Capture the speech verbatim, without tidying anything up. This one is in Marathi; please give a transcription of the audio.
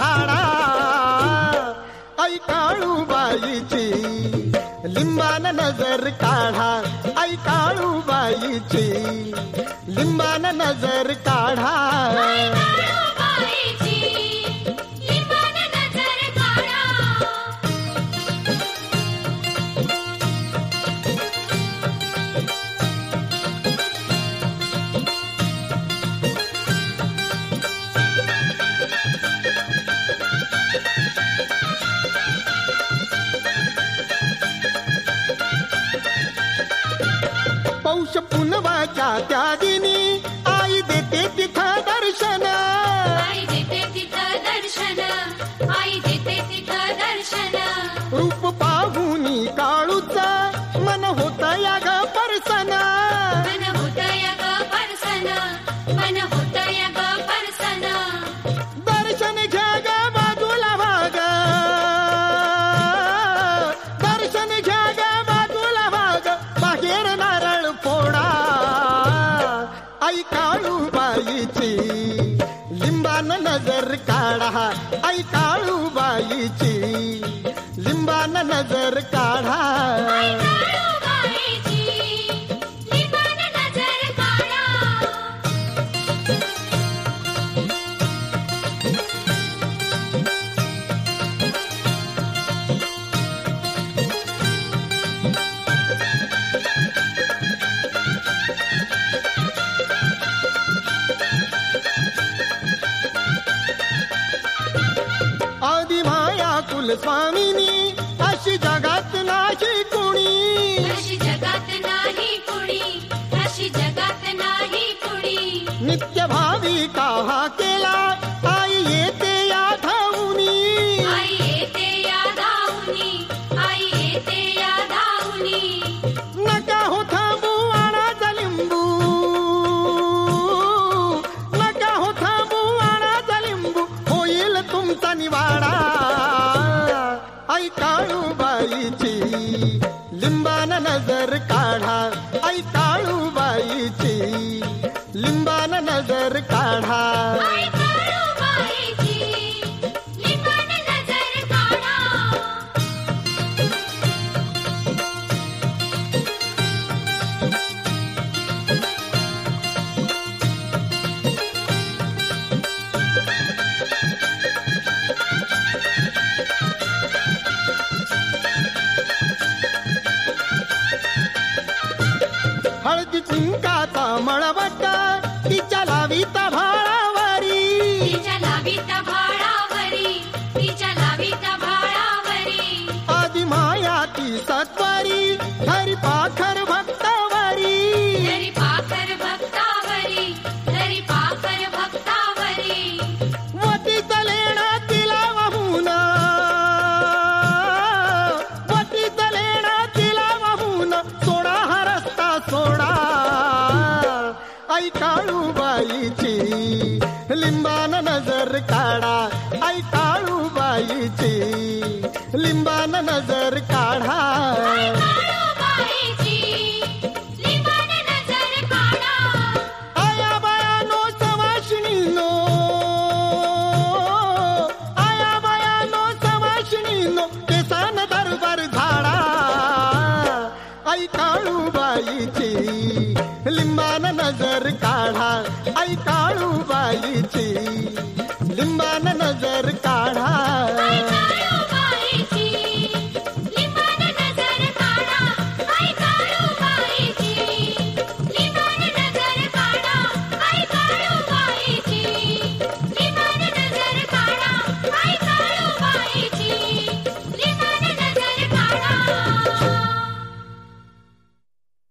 झाडा. आई काळूबाईची लिंबान नजर काढा. आई काळूबाईची लिंबान नजर काढा. पौष पुनवाच्या त्या दिनी आई देते तिथं दर्शन. आई देते तिथं दर्शन. आई देते तिथं दर्शन. रूप पाहुनी काळूचा मन होत या ग परसन. मन होत या ग परसन. मन होत या ग परसन. दर्शन घ्या ग बाजूला भाग. दर्शन घ्या ग बाजूला भाग. बाहेर नारळ फोडा. आई काळूबाईची लिंबान नजर काढा. आई काळूबाईची लिंबान नजर काढा. काळूबाईची लिंबान नजर काढा. आदि माया कुलस्वामिनी अशी जगात नाही कुणी. अशी जगात नाही कुणी. अशी जगात नाही कुणी. नित्य भाविका हा केला आई येते या धावुनी. आई येते या धावुनी. आई येते या धावुनी. नका हो थांबू आणाचा लिंबू. नका हो थांबू आणाचा लिंबू. होईल तुमचा निवाडा. आई काळूबाईची लिंबान नजर काढा. आई काळूबाईची लिंबान नजर काढा. आई काळूबाईची लिंबान नजर काढा. हळदी कुंकाचा मळवटा तिच्या लाविता भाळावरी. तिच्या लाविता भाळावरी. तिच्या लाविता भाळावरी. आदि माया ती सत्वरी हरी पाखर भक्तावरी. धरी पाखर भक्तावरी. धरी पाखर भक्तावरी. वटीत लेणा तिला वाहून. वटीत लेणा तिला वाहून. सोडा हा रस्ता सोडा. आई काळूबाईची लिंबान नजर काढा. आई काळूबाईची लिंबान नजर काढा. काळूबाईची लिंबान नजर काढा. आया बायानो सवाशिणीनो. आया बायानो सवाशिणीनो. केसान दरबार झाडा. आई काळूबाईची लिंबान नजर काढा. आई काळूबाईची